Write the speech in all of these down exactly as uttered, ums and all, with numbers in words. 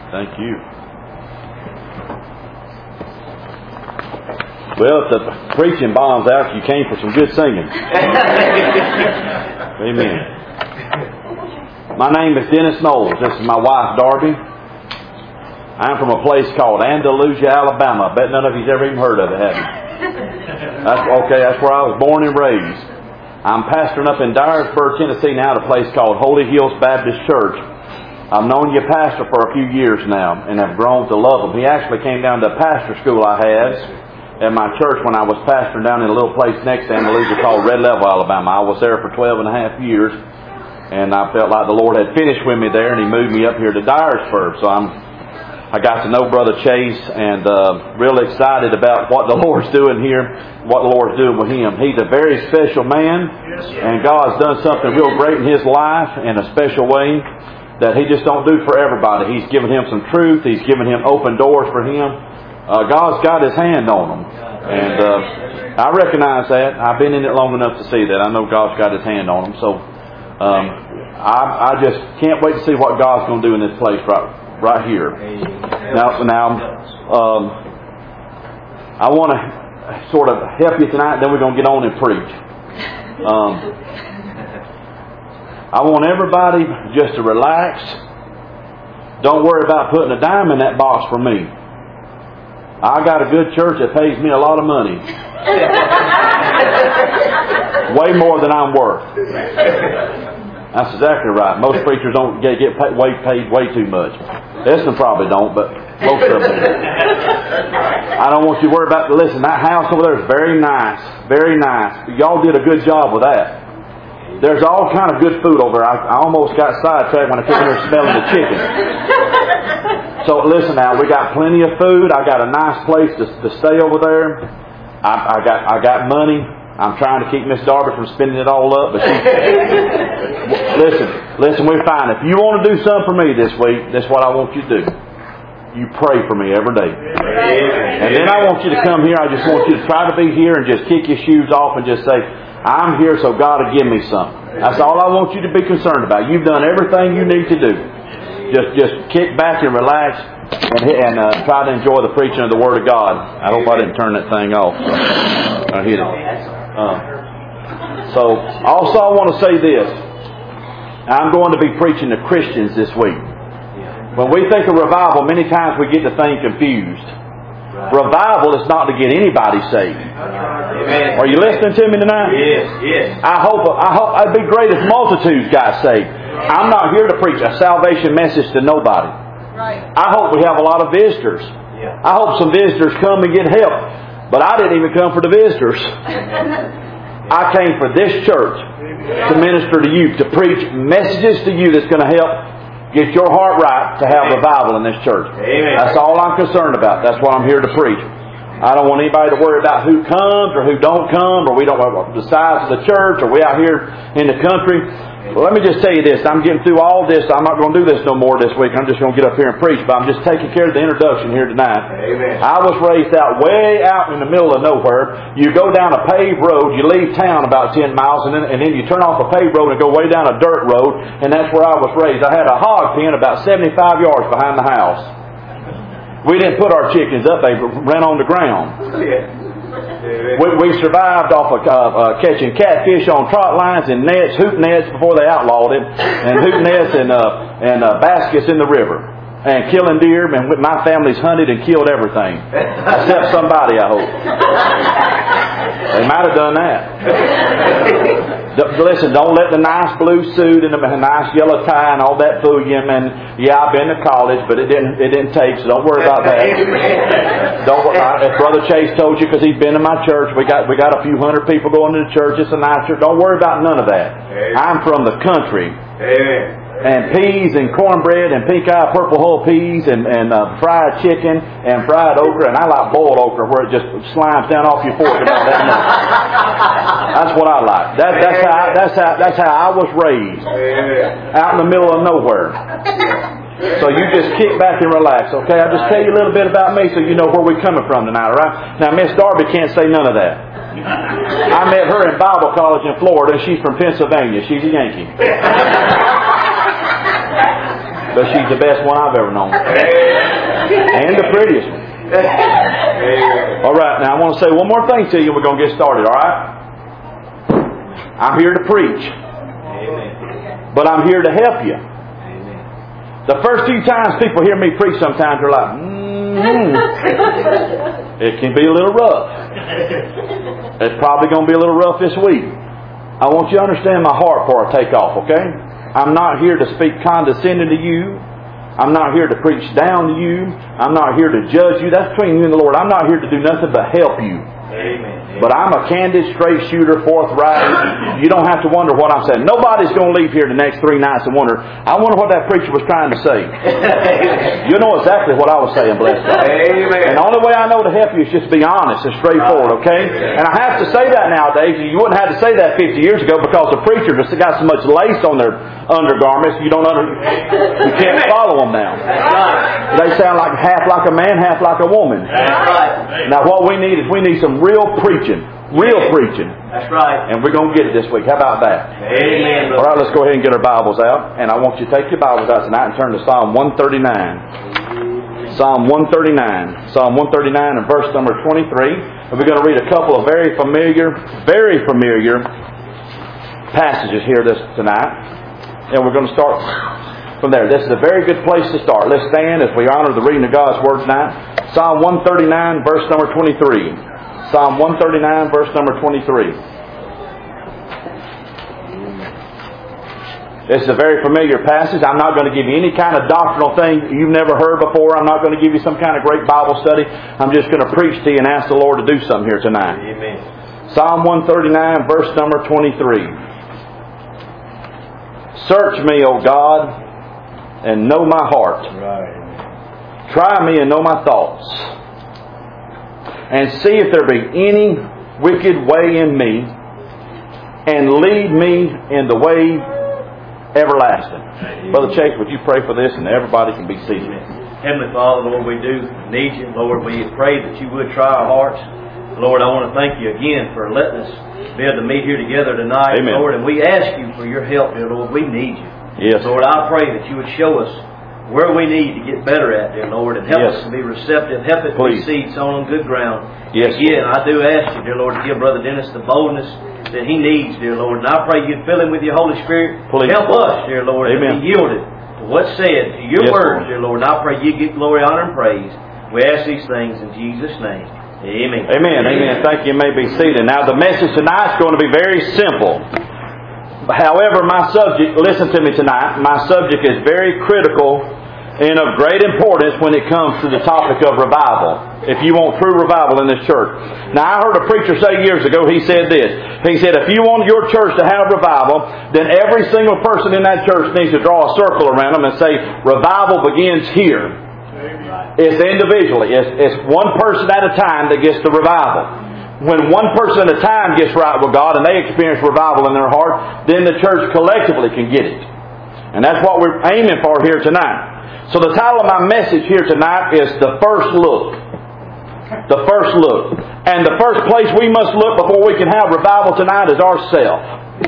Thank you. Well, if the preaching bombs out, you came for some good singing. Amen. My name is Dennis Knowles. This is my wife, Darby. I'm from a place called Andalusia, Alabama. I bet none of you's ever even heard of it, have you? That's, okay, that's where I was born and raised. I'm pastoring up in Dyersburg, Tennessee now at a place called Holy Hills Baptist Church. I've known your pastor for a few years now and have grown to love him. He actually came down to a pastor school I had at my church when I was pastoring down in a little place next to Andalusia called Red Level, Alabama. I was there for twelve and a half years, and I felt like the Lord had finished with me there, and He moved me up here to Dyersburg. So I'm, I got to know Brother Chase, and uh, really excited about what the Lord's doing here, what the Lord's doing with him. He's a very special man, and God's done something real great in his life in a special way that He just don't do for everybody. He's given him some truth. He's given him open doors for him. Uh, God's got His hand on him. And uh, I recognize that. I've been in it long enough to see that. I know God's got His hand on him. So um, I, I just can't wait to see what God's going to do in this place right, right here. Now, now um, I want to sort of help you tonight, then we're going to get on and preach. Um, I want everybody just to relax. Don't worry about putting a dime in that box for me. I got a good church that pays me a lot of money. Way more than I'm worth. That's exactly right. Most preachers don't get, get paid, way, paid way too much. Eston probably don't, but most of them do. I don't want you to worry about, listen, that house over there is very nice. Very nice. Y'all did a good job with that. There's all kind of good food over there. I, I almost got sidetracked when I came in there smelling the chicken. So listen now, we got plenty of food. I got a nice place to, to stay over there. I, I got I got money. I'm trying to keep Miss Darby from spending it all up. But she, listen, listen, we're fine. If you want to do something for me this week, that's what I want you to do. You pray for me every day. And then I want you to come here. I just want you to try to be here and just kick your shoes off and just say, I'm here so God will give me something. That's all I want you to be concerned about. You've done everything you need to do. Just just kick back and relax and, and uh, try to enjoy the preaching of the Word of God. I hope I didn't turn that thing off. So I hit it. Uh, so also I want to say this. I'm going to be preaching to Christians this week. When we think of revival, many times we get the thing confused. Revival is not to get anybody saved. Amen. Are you listening to me tonight? Yes, yes. I hope I hope it'd be great if multitudes got saved. I'm not here to preach a salvation message to nobody. Right. I hope we have a lot of visitors. Yeah. I hope some visitors come and get help. But I didn't even come for the visitors. I came for this church to minister to you, to preach messages to you that's going to help get your heart right to have revival in this church. Amen. That's all I'm concerned about. That's what I'm here to preach. I don't want anybody to worry about who comes or who don't come, or we don't know the size of the church, or we out here in the country. Well, let me just tell you this. I'm getting through all this. I'm not going to do this no more this week. I'm just going to get up here and preach. But I'm just taking care of the introduction here tonight. Amen. I was raised out way out in the middle of nowhere. You go down a paved road. You leave town about ten miles, and then, and then you turn off a paved road and go way down a dirt road. And that's where I was raised. I had a hog pen about seventy-five yards behind the house. We didn't put our chickens up. They ran on the ground. We, we survived off of uh, uh, catching catfish on trot lines and nets, hoop nets before they outlawed it, and hoop nets and uh, and uh, baskets in the river, and killing deer. And my family's hunted and killed everything, except somebody, I hope. They might have done that. Listen, don't let the nice blue suit and the nice yellow tie and all that fool you. And yeah, I've been to college, but it didn't it didn't take. So don't worry about that. Don't. If Brother Chase told you, because he's been in my church, we got we got a few hundred people going to the church. It's a nice church. Don't worry about none of that. Amen. I'm from the country. Amen. And peas and cornbread and pink-eye purple hull peas and, and uh, fried chicken and fried okra. And I like boiled okra where it just slimes down off your fork about that much. That's what I like. That, that's how that's how that's how I was raised. Out in the middle of nowhere. So you just kick back and relax, okay? I'll just tell you a little bit about me so you know where we're coming from tonight, all right? Now, Miss Darby can't say none of that. I met her in Bible college in Florida, and she's from Pennsylvania. She's a Yankee. But she's the best one I've ever known. And the prettiest one. All right, now I want to say one more thing to you. We're going to get started, all right? I'm here to preach. But I'm here to help you. The first few times people hear me preach, sometimes they're like, mm-hmm. It can be a little rough. It's probably going to be a little rough this week. I want you to understand my heart before I take off, okay? I'm not here to speak condescending to you. I'm not here to preach down to you. I'm not here to judge you. That's between you and the Lord. I'm not here to do nothing but help you. Amen. But I'm a candid, straight shooter, forthright. You don't have to wonder what I'm saying. Nobody's going to leave here the next three nights and wonder, I wonder what that preacher was trying to say. You know exactly what I was saying, bless God. Amen. And the only way I know to help you is just be honest and straightforward, okay? And I have to say that nowadays. You wouldn't have to say that fifty years ago because the preacher just got so much lace on their undergarments, you don't under, you can't follow them now. They sound like half like a man, half like a woman. Now what we need is we need some real preaching. Real preaching. That's right. And we're going to get it this week. How about that? Amen. All right, let's go ahead and get our Bibles out. And I want you to take your Bibles out tonight and turn to Psalm one thirty-nine. Psalm one thirty-nine. Psalm one thirty-nine and verse number twenty-three. And we're going to read a couple of very familiar, very familiar passages here this tonight. And we're going to start from there. This is a very good place to start. Let's stand as we honor the reading of God's Word tonight. Psalm one thirty-nine, verse number twenty-three. Psalm one thirty-nine, verse number twenty-three. This is a very familiar passage. I'm not going to give you any kind of doctrinal thing you've never heard before. I'm not going to give you some kind of great Bible study. I'm just going to preach to you and ask the Lord to do something here tonight. Amen. Psalm one thirty-nine, verse number twenty-three. Search me, O God, and know my heart. Right. Try me and know my thoughts. And see if there be any wicked way in me, and lead me in the way everlasting. Amen. Brother Chase, would you pray for this, and everybody can be seated. Heavenly Father, Lord, we do need you. Lord, we pray that you would try our hearts. Lord, I want to thank you again for letting us be able to meet here together tonight. Amen. Lord, and we ask you for your help, dear Lord. We need you. Yes. Lord, I pray that you would show us where we need to get better at, dear Lord, and help yes. us to be receptive. Help us to be seeds sown on good ground. Yes. Again, I do ask you, dear Lord, to give Brother Dennis the boldness that he needs, dear Lord. And I pray you'd fill him with your Holy Spirit. Please. Help us, dear Lord, Amen. To be yielded to what's said, to your yes, words, Lord. Dear Lord. And I pray you get glory, honor, and praise. We ask these things in Jesus' name. Amen. Amen. Amen. Thank you. You may be seated. Now, the message tonight is going to be very simple. However, my subject, listen to me tonight, my subject is very critical and of great importance when it comes to the topic of revival. If you want true revival in this church. Now, I heard a preacher say years ago, he said this. He said, if you want your church to have revival, then every single person in that church needs to draw a circle around them and say, revival begins here. It's individually. It's, it's one person at a time that gets the revival. When one person at a time gets right with God and they experience revival in their heart, then the church collectively can get it. And that's what we're aiming for here tonight. So the title of my message here tonight is The First Look. The First Look. And the first place we must look before we can have revival tonight is ourselves.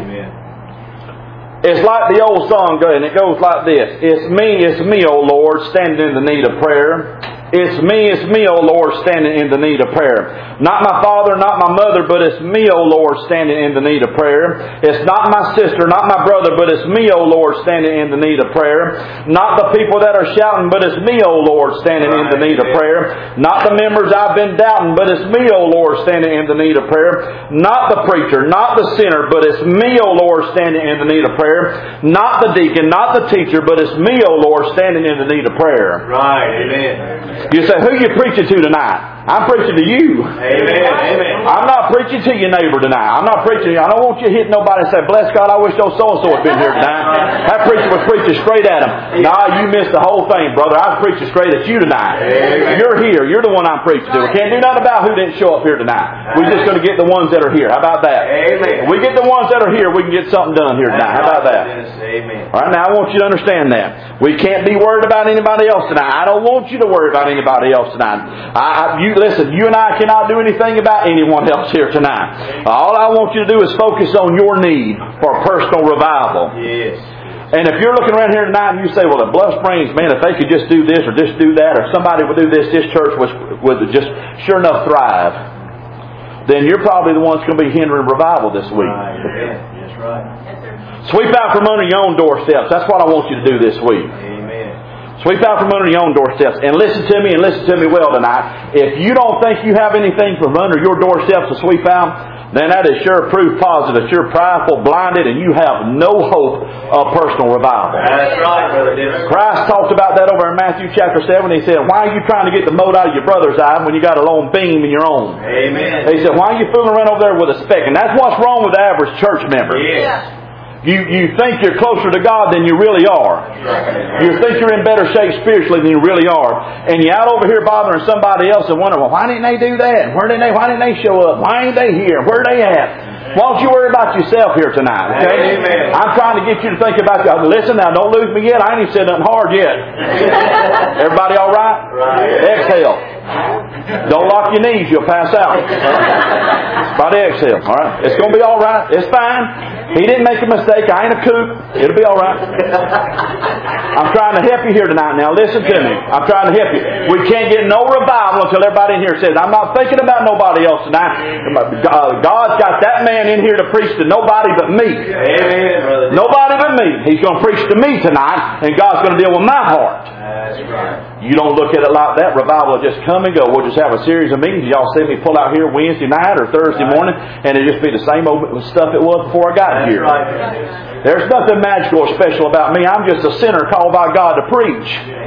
Amen. It's like the old song, and it goes like this. It's me, it's me, O Lord, standing in the need of prayer. It's me, it's me, O Lord, standing in the need of prayer. Not my father, not my mother, but it's me, O Lord, standing in the need of prayer. It's not my sister, not my brother, but it's me, O Lord, standing in the need of prayer. Not the people that are shouting, but it's me, O Lord, standing in the need of prayer. Not the members I've been doubting, but it's me, O Lord, standing in the need of prayer. Not the preacher, not the sinner, but it's me, O Lord, standing in the need of prayer. Not the deacon, not the teacher, but it's me, O Lord, standing in the need of prayer. Right, amen. You say, who are you preaching to tonight? I'm preaching to you. Amen. Amen. I'm not preaching to your neighbor tonight. I'm not preaching. I don't want you to hit nobody and say, bless God, I wish those so-and-so had been here tonight. That preacher was preaching straight at him. Nah, you missed the whole thing, brother. I was preaching straight at you tonight. Amen. You're here. You're the one I'm preaching to. We can't do nothing about who didn't show up here tonight. We're just going to get the ones that are here. How about that? Amen. If we get the ones that are here, we can get something done here tonight. How about that? Amen. All right, now I want you to understand that. We can't be worried about anybody else tonight. I don't want you to worry about anybody else tonight. I, I, you listen, you and I cannot do anything about anyone else here tonight. All I want you to do is focus on your need for personal revival. Yes. And if you're looking around here tonight and you say, well, at Bluff Springs, man, if they could just do this or just do that, or somebody would do this, this church was, would just sure enough thrive, then you're probably the one that's going to be hindering revival this week. Right. That's right. Sweep out from under your own doorsteps. That's what I want you to do this week. Amen. Sweep out from under your own doorsteps. And listen to me, and listen to me well tonight. If you don't think you have anything from under your doorsteps to sweep out, then that is sure proof positive that you're prideful, blinded, and you have no hope of personal revival. That's right, Brother Dennis. Christ talked about that over in Matthew chapter seven. He said, why are you trying to get the mote out of your brother's eye when you got a lone beam in your own? Amen. He said, why are you fooling around over there with a speck? And that's what's wrong with the average church member. Yes. You you think you're closer to God than you really are. You think you're in better shape spiritually than you really are. And you're out over here bothering somebody else and wondering, well, why didn't they do that? Where didn't they, why didn't they show up? Why ain't they here? Where are they at? Why don't you worry about yourself here tonight, okay? Amen. I'm trying to get you to think about you. Listen now, don't lose me yet. I ain't even said nothing hard yet. Everybody all right? Right. Exhale. Don't lock your knees, you'll pass out. Everybody exhale, all right? It's going to be all right. It's fine. He didn't make a mistake. I ain't a kook. It'll be all right. I'm trying to help you here tonight. Now listen to me. I'm trying to help you. We can't get no revival until everybody in here says, I'm not thinking about nobody else tonight. God's got that man in here to preach to nobody but me. Amen, nobody but me. He's going to preach to me tonight, and God's going to deal with my heart. That's right. You don't look at it like that. Revival will just come and go. We'll just have a series of meetings. Y'all see me pull out here Wednesday night or Thursday morning, and it'll just be the same old stuff it was before I got That's here. Right. There's nothing magical or special about me. I'm just a sinner called by God to preach.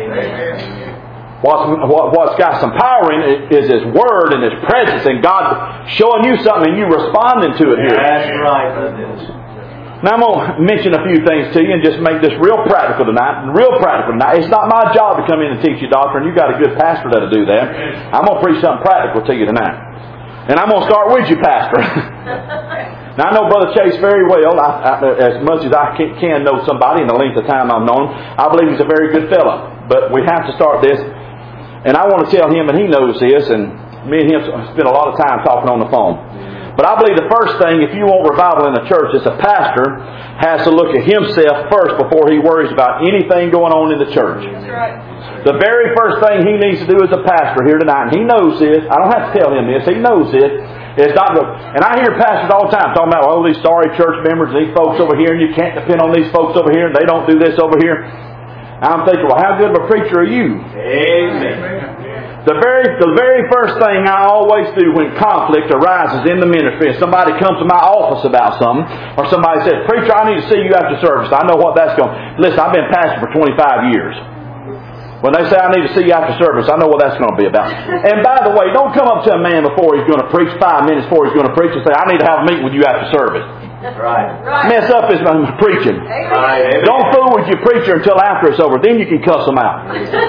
Amen. What's, what, what's got some power in it is His Word and His presence, and God showing you something and you responding to it here. That's right, brother. Now I'm going to mention a few things to you and just make this real practical tonight. Real practical tonight. It's not my job to come in and teach you doctrine. You've got a good pastor that'll do that. I'm going to preach something practical to you tonight. And I'm going to start with you, Pastor. Now I know Brother Chase very well. I, I, as much as I can, can know somebody in the length of time I've known him, I believe he's a very good fellow. But we have to start this. And I want to tell him, and he knows this, and me and him spend a lot of time talking on the phone. But I believe the first thing, if you want revival in the church, is a pastor has to look at himself first before he worries about anything going on in the church. That's right. The very first thing he needs to do as a pastor here tonight, and he knows this. I don't have to tell him this. He knows it. It's not good. And I hear pastors all the time talking about, oh, these sorry church members, these folks over here, and you can't depend on these folks over here, and they don't do this over here. I'm thinking, well, how good of a preacher are you? Amen. The very, the very first thing I always do when conflict arises in the ministry is somebody comes to my office about something, or somebody says, preacher, I need to see you after service. I know what that's going. Listen, I've been pastor for twenty-five years. When they say I need to see you after service, I know what that's going to be about. And by the way, don't come up to a man before he's going to preach, five minutes before he's going to preach, and say, I need to have a meeting with you after service. Right. Right. Mess up his preaching. Right. Don't fool with your preacher until after it's over. Then you can cuss them out.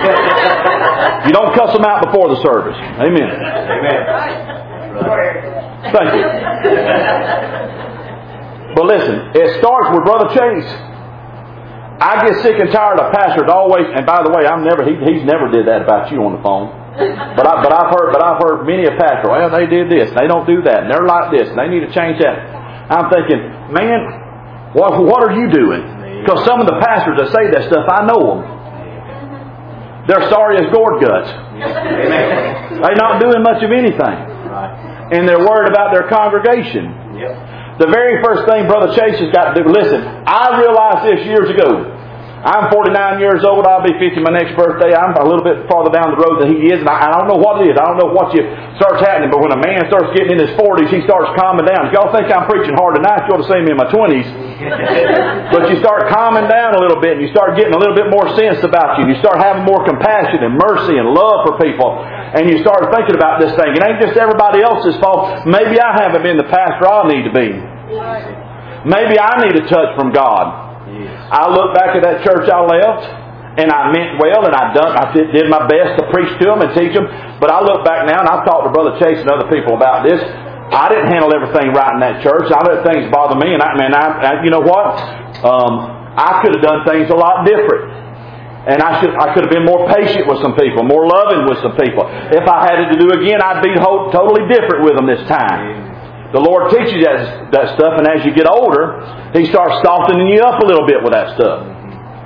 You don't cuss them out before the service. Amen. Amen. Right. Thank you. But listen, it starts with Brother Chase. I get sick and tired of pastors always, and by the way, I'm never he, he's never did that about you on the phone. But I but I've heard but I've heard many a pastor, well, they did this, they don't do that, and they're like this, and they need to change that. I'm thinking, man, what what are you doing? Because some of the pastors that say that stuff, I know them. They're sorry as gourd guts. They're not doing much of anything. And they're worried about their congregation. The very first thing Brother Chase has got to do, listen, I realized this years ago. I'm forty-nine years old. I'll be fifty my next birthday. I'm a little bit farther down the road than he is, and I, I don't know what it is. I don't know what you starts happening. But when a man starts getting in his forties, he starts calming down. If y'all think I'm preaching hard tonight, you ought to see me in my twenties. But you start calming down a little bit, and you start getting a little bit more sense about you. And you start having more compassion and mercy and love for people, and you start thinking about this thing. It ain't just everybody else's fault. Maybe I haven't been the pastor I need to be. Maybe I need a touch from God. I look back at that church I left, and I meant well, and I done, I did my best to preach to them and teach them. But I look back now, and I've talked to Brother Chase and other people about this. I didn't handle everything right in that church. I let things bother me, and I mean, I, I you know what? Um, I could have done things a lot different, and I should, I could have been more patient with some people, more loving with some people. If I had it to do again, I'd be whole, totally different with them this time. The Lord teaches you that, that stuff, and as you get older, He starts softening you up a little bit with that stuff.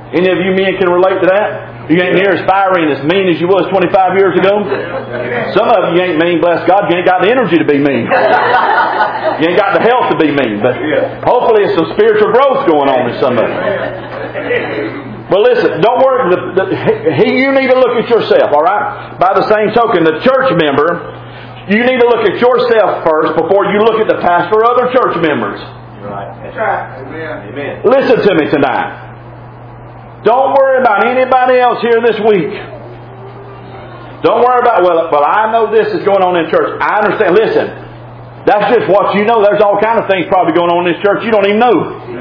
Any of you men can relate to that? You ain't near as fiery and as mean as you was twenty-five years ago. Some of you ain't mean, bless God. You ain't got the energy to be mean. You ain't got the health to be mean. But hopefully it's some spiritual growth going on in some of you. But listen, don't worry. The, the, he, you need to look at yourself, all right? By the same token, the church member, you need to look at yourself first before you look at the pastor or other church members. Right. That's right. Amen. Amen. Listen to me tonight. Don't worry about anybody else here this week. Don't worry about, well, well, I know this is going on in church. I understand. Listen, that's just what you know. There's all kinds of things probably going on in this church you don't even know.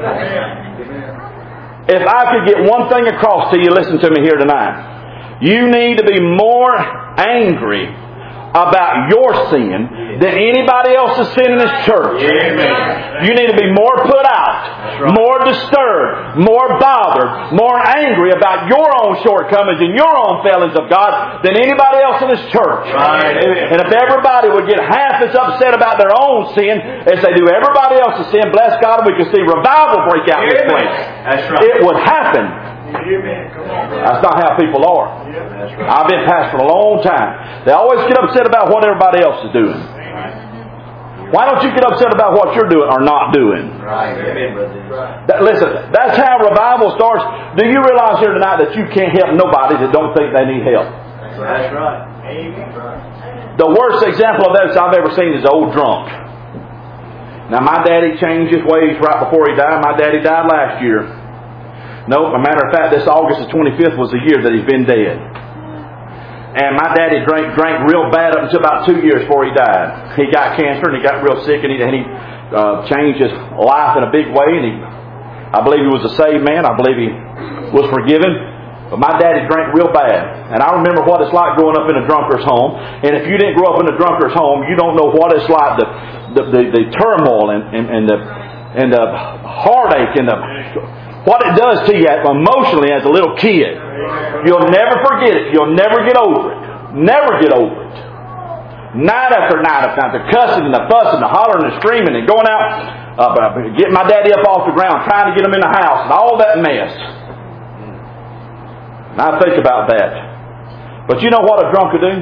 If I could get one thing across to you, listen to me here tonight. You need to be more angry about your sin than anybody else's sin in this church. Amen. You need to be more put out, right. more disturbed, more bothered, more angry about your own shortcomings and your own failings of God than anybody else in this church. Right. And if everybody would get half as upset about their own sin as they do everybody else's sin, bless God, we could see revival break out in this place. That's right. It would happen. Amen. Come on, brother. That's not how people are. Yeah, that's right. I've been pastoring a long time. They always get upset about what everybody else is doing. Why don't you get upset about what you're doing or not doing? Right. Amen, brother. That, listen, that's how revival starts. Do you realize here tonight that you can't help nobody that don't think they need help? That's right. Amen. The worst example of that I've ever seen is the old drunk. Now, my daddy changed his ways right before he died. My daddy died last year. No, as a matter of fact, this August the twenty-fifth was the year that he's been dead. And my daddy drank drank real bad up until about two years before he died. He got cancer and he got real sick and he, and he uh, changed his life in a big way. And he, I believe he was a saved man. I believe he was forgiven. But my daddy drank real bad. And I remember what it's like growing up in a drunkard's home. And if you didn't grow up in a drunkard's home, you don't know what it's like, the the, the, the turmoil and, and, and the and the heartache and the what it does to you emotionally as a little kid. You'll never forget it. You'll never get over it. Never get over it. Night after night after night, the cussing and the fussing, the hollering and the screaming and going out, uh, getting my daddy up off the ground, trying to get him in the house and all that mess. And I think about that. But you know what a drunk would do?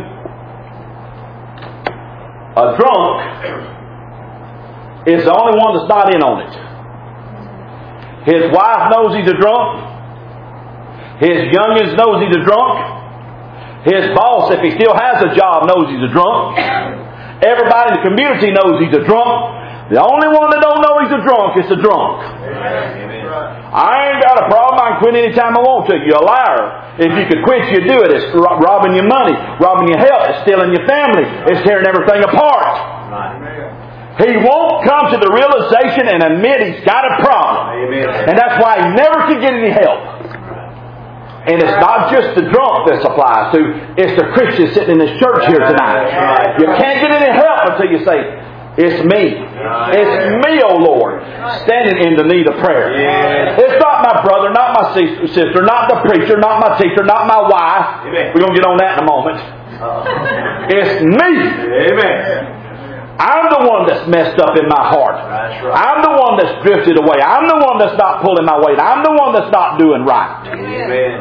A drunk is the only one that's not in on it. His wife knows he's a drunk. His youngins knows he's a drunk. His boss, if he still has a job, knows he's a drunk. Everybody in the community knows he's a drunk. The only one that don't know he's a drunk is the drunk. Amen. I ain't got a problem. I can quit anytime I want to. You're a liar. If you could quit, you'd do it. It's robbing your money, robbing your health, it's stealing your family, it's tearing everything apart. Amen. He won't come to the realization and admit he's got a problem. Amen. And that's why he never can get any help. And it's not just the drunk this applies to. It's the Christian sitting in this church here tonight. You can't get any help until you say, it's me. It's me, O Lord, standing in the need of prayer. It's not my brother, not my sister, not the preacher, not my teacher, not my wife. We're going to get on that in a moment. It's me. Amen. I'm the one that's messed up in my heart. That's right. I'm the one that's drifted away. I'm the one that's not pulling my weight. I'm the one that's not doing right. Amen.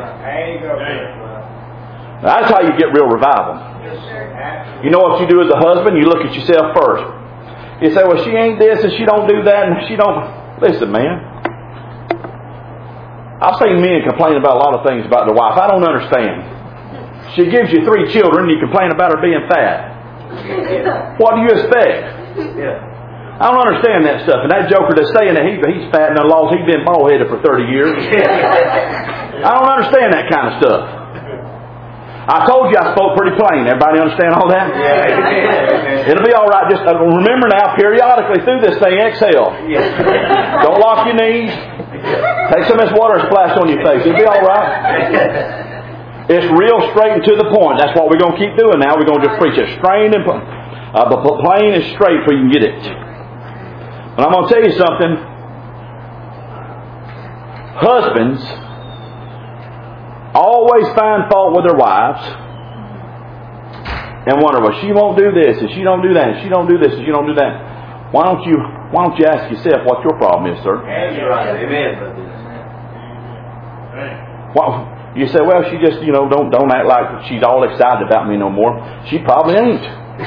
That's how you get real revival. You know what you do as a husband? You look at yourself first. You say, well, she ain't this and she don't do that and she don't... Listen, man. I've seen men complain about a lot of things about their wife. I don't understand. She gives you three children and you complain about her being fat. What do you expect? Yeah. I don't understand that stuff. And that joker that's saying that he, he's fat and lost, he's been bald-headed for thirty years. I don't understand that kind of stuff. I told you I spoke pretty plain. Everybody understand all that? Yeah. It'll be all right. Just uh, remember now, periodically through this thing, exhale. Yeah. Don't lock your knees. Take some of this water and splash on your face. It'll be all right. It's real straight and to the point. That's what we're going to keep doing now. We're going to just preach it straight and uh, the plain and straight so you can get it. But I'm going to tell you something. Husbands always find fault with their wives and wonder, well, she won't do this and she don't do that and she don't do this and she don't do that. Why don't you Why don't you ask yourself what your problem is, sir? That's right. Amen. Well, you say, well, she just, you know, don't don't act like she's all excited about me no more. She probably ain't.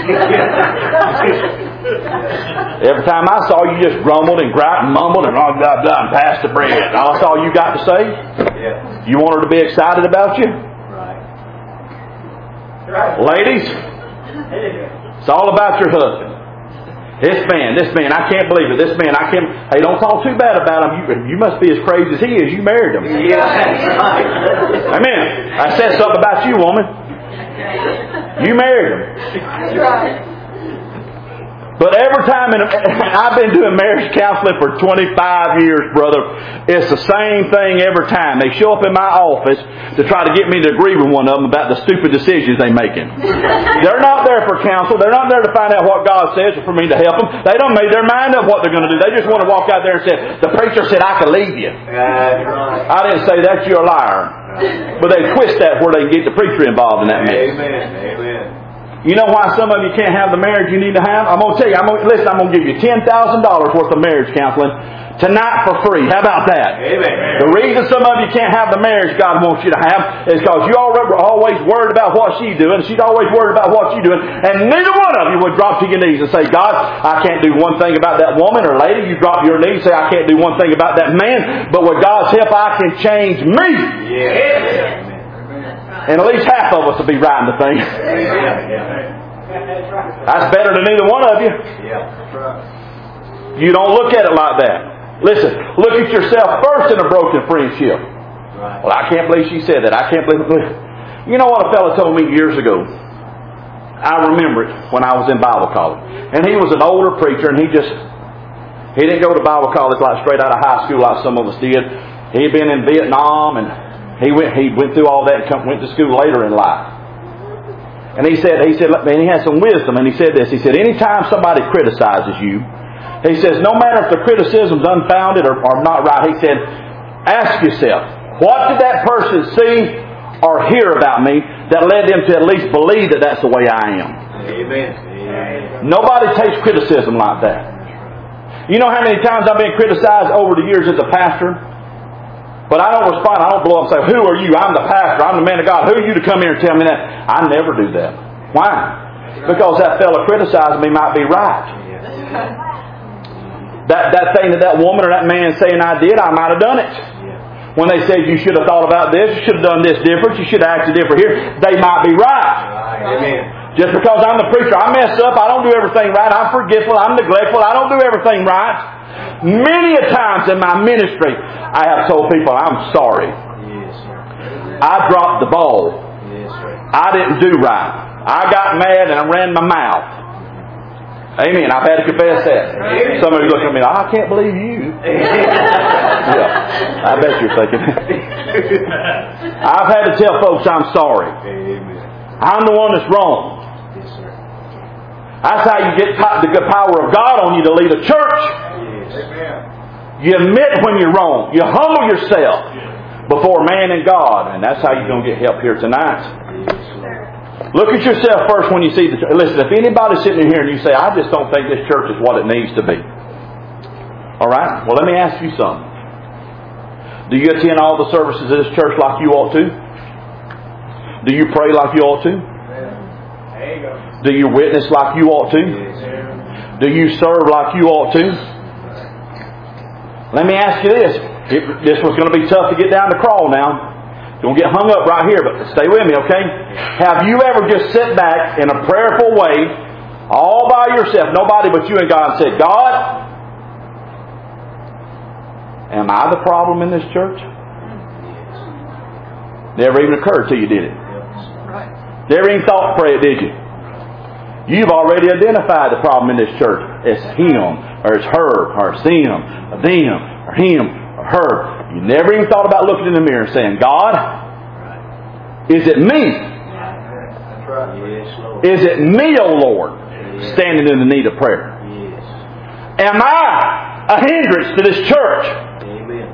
Every time I saw you, just grumbled and griped and mumbled and blah, blah, blah, and passed the bread. And that's all you got to say? Yeah. You want her to be excited about you? Right. Right. Ladies, it's all about your husband. This man, this man, I can't believe it. This man, I can't. Hey, don't talk too bad about him. You, you must be as crazy as he is. You married him. Yeah, that's right. Amen. I said something about you, woman. You married him. That's right. But every time, in a, I've been doing marriage counseling for twenty-five years, brother. It's the same thing every time. They show up in my office to try to get me to agree with one of them about the stupid decisions they're making. They're not there for counsel. They're not there to find out what God says or for me to help them. They don't make their mind up what they're going to do. They just want to walk out there and say, the preacher said I could leave you. That's right. I didn't say that. You're a liar. But they twist that where they can get the preacher involved in that mess. Amen. Amen. You know why some of you can't have the marriage you need to have? I'm going to tell you. I'm going to, listen, I'm going to give you ten thousand dollars worth of marriage counseling tonight for free. How about that? Amen. The reason some of you can't have the marriage God wants you to have is because you all were always worried about what she's doing. She's always worried about what you're doing. And neither one of you would drop to your knees and say, God, I can't do one thing about that woman or lady. You drop your knees and say, I can't do one thing about that man. But with God's help, I can change me. Yeah. And at least half of us will be right in the thing. That's better than either one of you. You don't look at it like that. Listen, look at yourself first in a broken friendship. Well, I can't believe she said that. I can't believe it. You know what a fellow told me years ago? I remember it when I was in Bible college. And he was an older preacher, and he just, he didn't go to Bible college like straight out of high school like some of us did. He'd been in Vietnam, and He went. He went through all that and come, went to school later in life. And he said, he said, man, he had some wisdom. And he said this. He said, anytime somebody criticizes you, he says, no matter if the criticism's unfounded or, or not right, he said, ask yourself, what did that person see or hear about me that led them to at least believe that that's the way I am? Amen. Amen. Nobody takes criticism like that. You know how many times I've been criticized over the years as a pastor? But I don't respond. I don't blow up and say, who are you? I'm the pastor. I'm the man of God. Who are you to come here and tell me that? I never do that. Why? Because that fellow criticizing me might be right. That that thing that that woman or that man saying I did, I might have done it. When they said you should have thought about this, you should have done this different, you should have acted different here, they might be right. Amen. Just because I'm the preacher, I mess up, I don't do everything right, I'm forgetful, I'm neglectful, I don't do everything right. Many a times in my ministry, I have told people, I'm sorry. Yes, sir. I dropped the ball. Yes, sir. I didn't do right. I got mad and I ran my mouth. Amen. I've had to confess that. Amen. Some of you look at me like, I can't believe you. Yeah, I bet you're thinking. I've had to tell folks I'm sorry. Amen. I'm the one that's wrong. Yes, sir. That's how you get the good power of God on you to lead a church. Yes. You admit when you're wrong. You humble yourself before man and God. And that's how you're going to get help here tonight. Yes, look at yourself first when you see the church. Listen, if anybody's sitting in here and you say, I just don't think this church is what it needs to be. Alright? Well, let me ask you something. Do you attend all the services of this church like you ought to? Do you pray like you ought to? There you go. Do you witness like you ought to? Do you serve like you ought to? Let me ask you this. It, this was going to be tough to get down to crawl now. Don't get hung up right here, but stay with me, okay? Have you ever just sat back in a prayerful way, all by yourself, nobody but you and God, and said, God, am I the problem in this church? Never even occurred to you, did it? Never even thought to pray it, did you? You've already identified the problem in this church. It's him, or it's her, or it's them, or them, or him, or her. You never even thought about looking in the mirror and saying, God, is it me? That's right. Yes, Lord. Is it me, O Lord, standing in the need of prayer? Yes. Am I a hindrance to this church? Amen.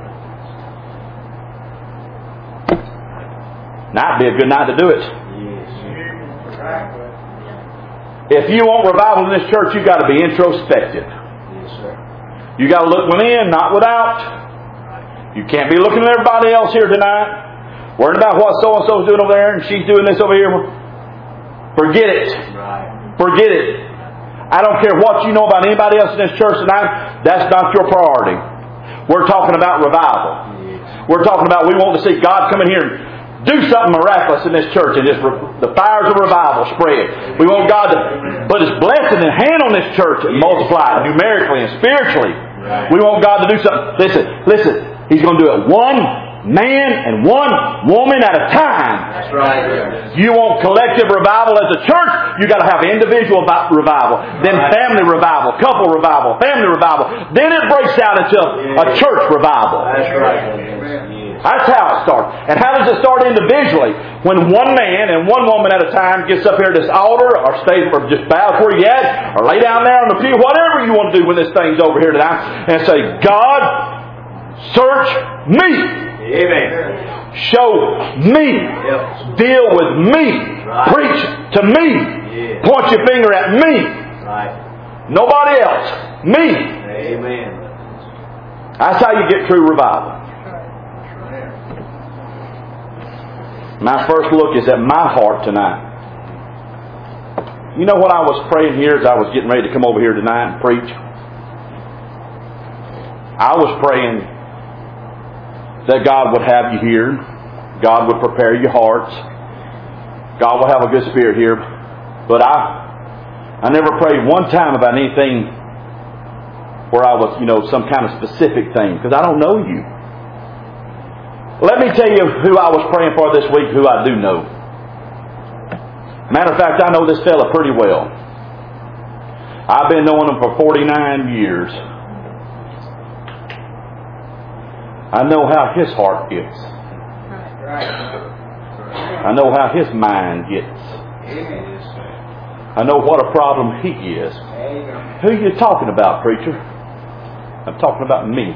Night'd be a good night to do it. Yes. If you want revival in this church, you've got to be introspective. Yes, sir. You've got to look within, not without. You can't be looking at everybody else here tonight. Worrying about what so-and-so's doing over there and she's doing this over here. Forget it. Forget it. I don't care what you know about anybody else in this church tonight. That's not your priority. We're talking about revival. We're talking about we want to see God come in here and do something miraculous in this church and just the fires of revival spread. We want God to put His blessing and hand on this church and multiply it numerically and spiritually. We want God to do something. Listen, listen. He's going to do it one man and one woman at a time. That's right. You want collective revival as a church, you got to have individual revival, then family revival, couple revival, family revival. Then it breaks out into a church revival. That's right. That's how it starts. And how does it start individually? When one man and one woman at a time gets up here at this altar, or stays, or just bows where you at, or lay down there on the pew, whatever you want to do when this thing's over here tonight, and say, God, search me. Amen. Show me. Yep. Deal with me. Right. Preach to me. Yeah. Point your finger at me. Right. Nobody else. Me. Amen. That's how you get true revival. My first look is at my heart tonight. You know what I was praying here as I was getting ready to come over here tonight and preach? I was praying that God would have you here. God would prepare your hearts. God will have a good spirit here. But I I never prayed one time about anything where I was, you know, some kind of specific thing. Because I don't know you. Let me tell you who I was praying for this week, who I do know. Matter of fact, I know this fella pretty well. I've been knowing him for forty-nine years. I know how his heart gets. I know how his mind gets. I know what a problem he is. Who are you talking about, preacher? I'm talking about me.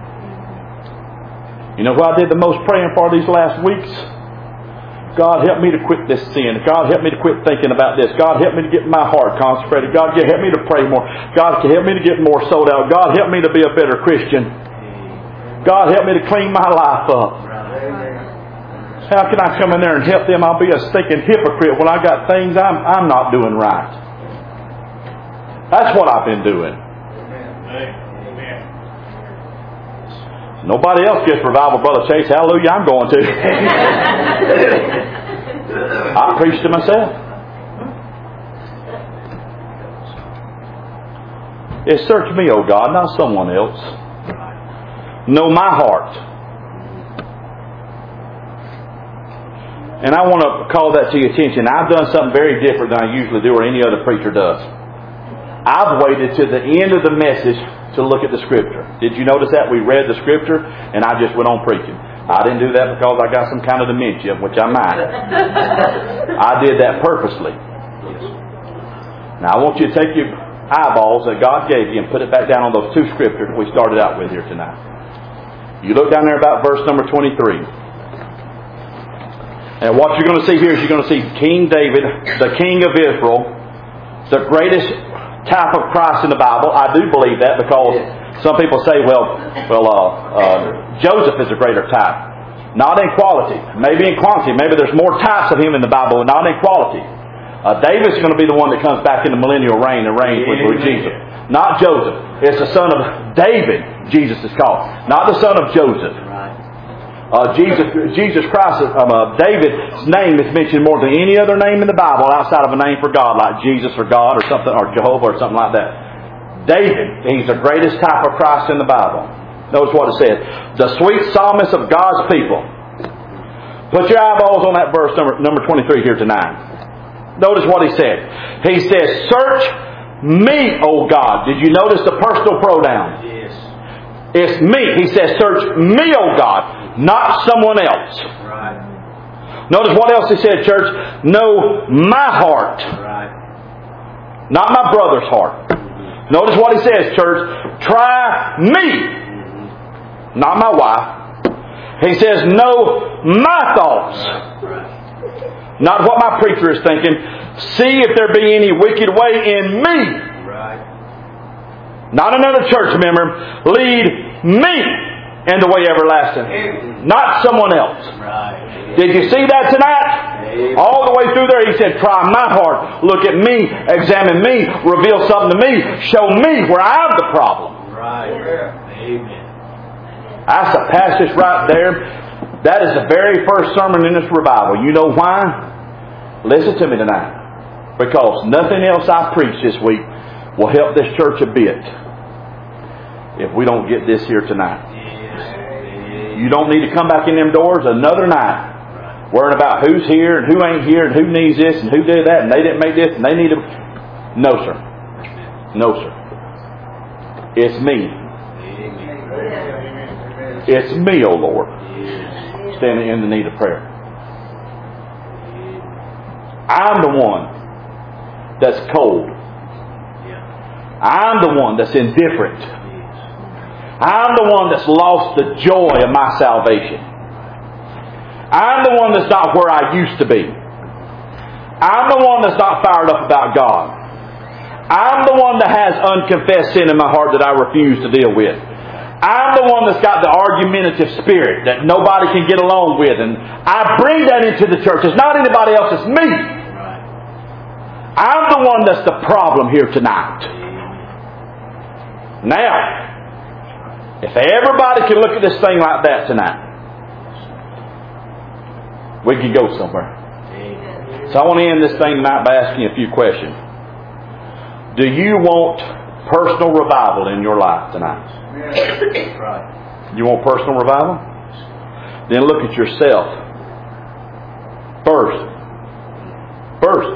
You know what I did the most praying for these last weeks? God, help me to quit this sin. God, help me to quit thinking about this. God, help me to get my heart consecrated. God, help me to pray more. God, help me to get more sold out. God, help me to be a better Christian. God, help me to clean my life up. How can I come in there and help them? I'll be a stinking hypocrite when I got things I'm, I'm not doing right. That's what I've been doing. Nobody else gets revival, Brother Chase. Hallelujah, I'm going to. I preach to myself. It's search me, O God, not someone else. Know my heart. And I want to call that to your attention. I've done something very different than I usually do or any other preacher does. I've waited to the end of the message to look at the Scripture. Did you notice that? We read the Scripture and I just went on preaching. I didn't do that because I got some kind of dementia, which I might. I did that purposely. Now I want you to take your eyeballs that God gave you and put it back down on those two Scriptures we started out with here tonight. You look down there about verse number twenty-three. And what you're going to see here is you're going to see King David, the King of Israel, the greatest type of Christ in the Bible. I do believe that because some people say, well, well, uh, uh, Joseph is a greater type. Not in quality. Maybe in quantity. Maybe there's more types of him in the Bible, but not in quality. Uh, David's going to be the one that comes back in the millennial reign and reigns with, with Jesus. Not Joseph. It's the son of David, Jesus is called. Not the son of Joseph. Uh, Jesus, Jesus Christ, um, uh, David's name is mentioned more than any other name in the Bible outside of a name for God, like Jesus or God or something, or Jehovah or something like that. David, he's the greatest type of Christ in the Bible. Notice what it says. The sweet psalmist of God's people. Put your eyeballs on that verse number, number twenty-three here tonight. Notice what he said. He says, search me, O God. Did you notice the personal pronoun? Yes. It's me. He says, search me, O God, not someone else. Right. Notice what else he said, church. Know my heart. Right. Not my brother's heart. Mm-hmm. Notice what he says, church. Try me. Mm-hmm. Not my wife. He says, know my thoughts. Right. Not what my preacher is thinking. See if there be any wicked way in me. Right. Not another church member. Lead me and the way everlasting. Not someone else. Did you see that tonight? All the way through there He said, try my heart. Look at me. Examine me. Reveal something to me. Show me where I'm the problem. Right. Amen. That's a passage right there. That is the very first sermon in this revival. You know why? Listen to me tonight. Because nothing else I preach this week will help this church a bit if we don't get this here tonight. You don't need to come back in them doors another night worrying about who's here and who ain't here and who needs this and who did that and they didn't make this and they need to... No, sir. No, sir. It's me. It's me, O Lord, standing in the need of prayer. I'm the one that's cold. I'm the one that's indifferent. I'm the one that's lost the joy of my salvation. I'm the one that's not where I used to be. I'm the one that's not fired up about God. I'm the one that has unconfessed sin in my heart that I refuse to deal with. I'm the one that's got the argumentative spirit that nobody can get along with. And I bring that into the church. It's not anybody else, it's me. I'm the one that's the problem here tonight. Now, if everybody can look at this thing like that tonight, we can go somewhere. So I want to end this thing tonight by asking you a few questions. Do you want personal revival in your life tonight? Right. You want personal revival? Then look at yourself first. First.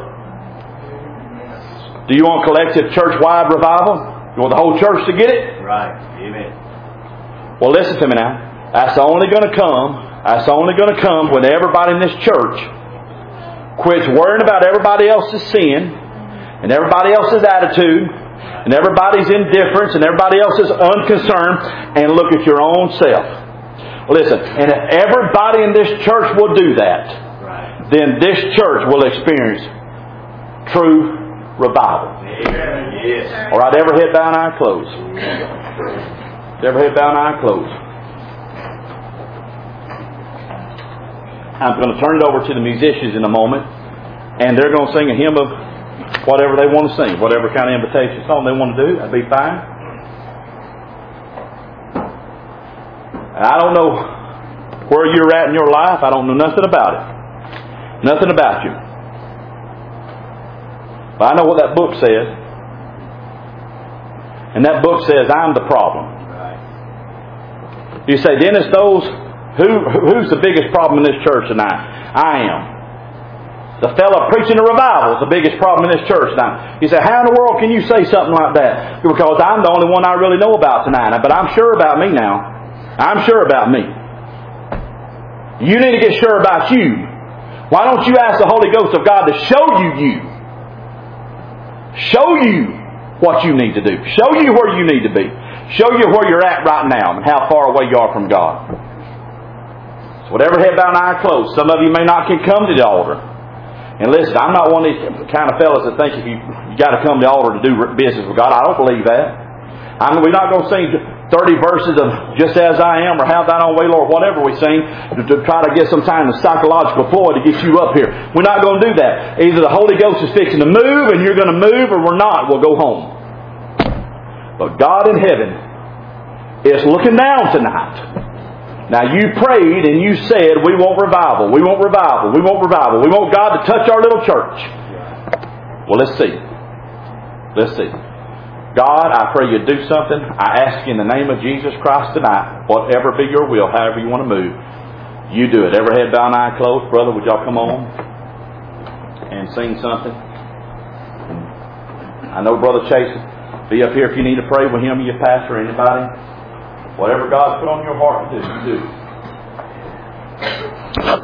Do you want collective church-wide revival? You want the whole church to get it? Right. Amen. Well, listen to me now. That's only going to come. That's only going to come when everybody in this church quits worrying about everybody else's sin and everybody else's attitude and everybody's indifference and everybody else's unconcern and look at your own self. Listen, and if everybody in this church will do that, then this church will experience true revival. Amen. Yes. All right, every head bowed and eye closed. Every head bowed and eye closed. I'm going to turn it over to the musicians in a moment, and they're going to sing a hymn of whatever they want to sing, whatever kind of invitation song they want to do. That'd be fine. And I don't know where you're at in your life. I don't know nothing about it. Nothing about you. But I know what that book says. And that book says, I'm the problem. You say, Dennis, those who who's the biggest problem in this church tonight? I am. The fellow preaching the revival is the biggest problem in this church tonight. You say, how in the world can you say something like that? Because I'm the only one I really know about tonight. But I'm sure about me now. I'm sure about me. You need to get sure about you. Why don't you ask the Holy Ghost of God to show you you? Show you what you need to do. Show you where you need to be. Show you where you're at right now and how far away you are from God. So whatever head bowed and eye closed, some of you may not can come to the altar. And listen, I'm not one of these kind of fellas that think if you, you got to come to the altar to do business with God. I don't believe that. I mean, we're not going to sing thirty verses of Just As I Am or Have Thine Own Way, Lord, whatever we sing to, to try to get some kind of psychological ploy to get you up here. We're not going to do that. Either the Holy Ghost is fixing to move and you're going to move, or we're not. We'll go home. But God in heaven is looking down tonight. Now you prayed and you said, we want revival, we want revival, we want revival. We want God to touch our little church. Well, let's see. Let's see. God, I pray you do something. I ask you in the name of Jesus Christ tonight, whatever be your will, however you want to move, you do it. Every head bowed and eye closed. Brother, would y'all come on and sing something? I know Brother Chase be up here if you need to pray with him, your pastor, or anybody. Whatever God's put on your heart to do, you do.